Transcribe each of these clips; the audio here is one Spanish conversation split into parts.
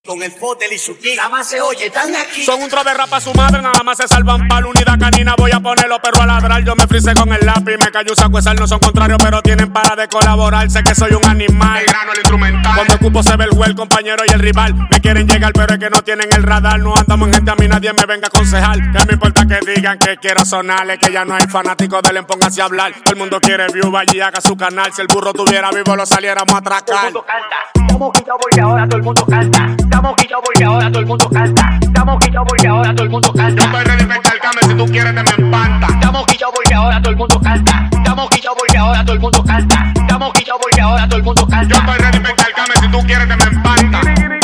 Con el Fotel y su kit, nada más se oye, están aquí. Son un tro de rapa su madre, nada más se salvan pa' la unidad canina. Voy a poner los perros a ladrar, yo me frisé con el lápiz. Me cayó un saco de no son contrarios, pero tienen para de colaborar. Sé que soy un animal, el grano, el instrumental. Cuando ocupo se ve el compañero y el rival. Me quieren llegar, pero es que no tienen el radar. No andamos en gente, a mí nadie me venga a aconsejar. Que me importa que digan que quiero sonarle, que ya no hay fanáticos de él, pónganse a hablar. Todo el mundo quiere view, vaya y haga su canal. Si el burro tuviera vivo, lo saliéramos a atracar. Todo el mundo canta, estamos quitados porque ahora todo el mundo canta. Estamos quitados porque ahora todo el mundo canta. Estamos quitados porque ahora todo el mundo canta. Yo estoy ready para echarme, si tú quieres te me empanta. Estamos quitados porque ahora todo el mundo canta. Estamos quitados porque ahora todo el mundo canta. Estamos quitados porque ahora todo el mundo canta. Yo estoy ready para echarme, si tú quieres te me empanta.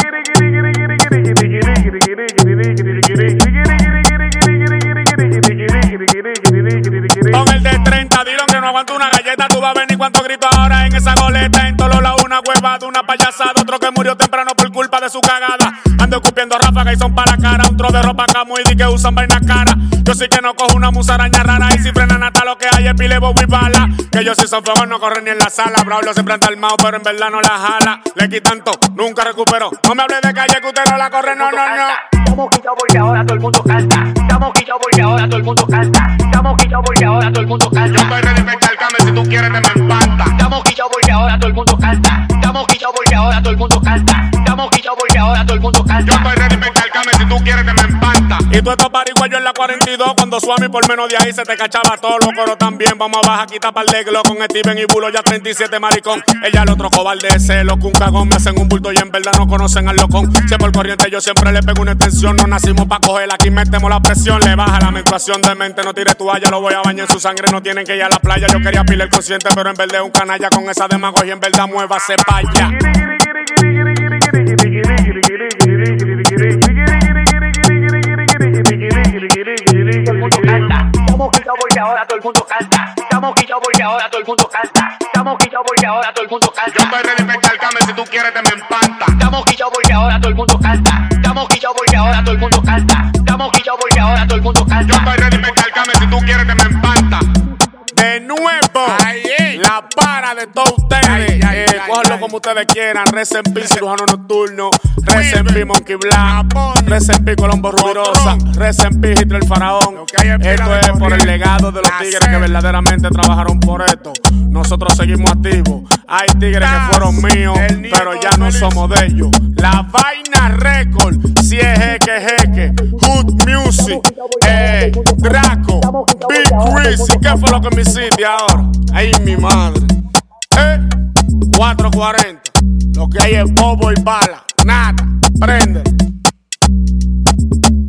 Con el de 30, Dillon que no aguanto una galleta. Tú vas a venir cuánto grito ahora en esa goleta. En todos lados una huevada, una payasada. Otro que murió temprano por culpa de su cagada. Ando escupiendo ráfagas y son para la cara. Un tro de ropa camu y di que usan vaina cara. Yo sí que no cojo una musaraña rara. Y si frenan hasta lo que hay es pile, bobo y bala. Que yo sí son feos, no corren ni en la sala. Braulio siempre anda armado, pero en verdad no la jala. Le quitan todo, nunca recupero. No me hable de calle que usted no la corre, no, no, no. Estamos quitados porque ahora todo el mundo canta. Estamos quitados porque ahora todo el mundo canta. Estamos quitados porque ahora todo el mundo canta. Yo estoy ready para echarme, si tú quieres te me empanta. Estamos quitados porque ahora todo el mundo canta. Estamos quitados porque ahora todo el mundo canta. Estamos quitados porque ahora todo el mundo canta. Yo estoy ready para echarme, si tú quieres te me empanta. Y tú estos pariguayos en la 42. Cuando Suami por menos de ahí se te cachaba todo. Los coros también. Vamos a bajar, quitar par de glow con Steven y Bulo. Ya 37 maricón. Ella el otro cobarde ese loco, un cagón. Me hacen un bulto y en verdad no conocen al locón. Si por corriente yo siempre le pego una extensión. No nacimos pa' coger, aquí metemos la presión. Le baja la menstruación de mente. No tires toalla, lo voy a bañar en su sangre. No tienen que ir a la playa. Yo quería pila el consciente, pero en verdad es un canalla. Con esa demagogia en verdad muévase pa' allá. Estamos quitados porque ahora todo el mundo canta. Estamos quitados porque ahora todo el mundo canta. Estamos quitados porque ahora todo el mundo canta. Yo estoy ready para echarme, si tú quieres te me empanta. Estamos quitados porque ahora todo el mundo canta. Estamos quitados porque ahora todo el mundo canta. Estamos quitados porque ahora todo el mundo canta. Yo estoy ready para echarme, si tú quieres te me empanta. De nuevo, la para de todos ustedes. Cójanlo como ustedes quieran. Rest in peace, cirujano nocturno. Rest in peace, Monkey Black. Rest in peace, Colombo Rubirosa. Rest in peace, Hitler el Faraón. Esto es por el legado de los tigres que verdaderamente trabajaron por esto. Nosotros seguimos activos. Hay tigres que fueron míos, pero ya no somos de ellos. La Vaina Record, si es jeque. Hood Music, Draco, Big Chris. ¿Y qué fue lo que me hiciste ahora? Ay, mi madre. 440. Lo que hay es bobo y bala. Nada. Prende.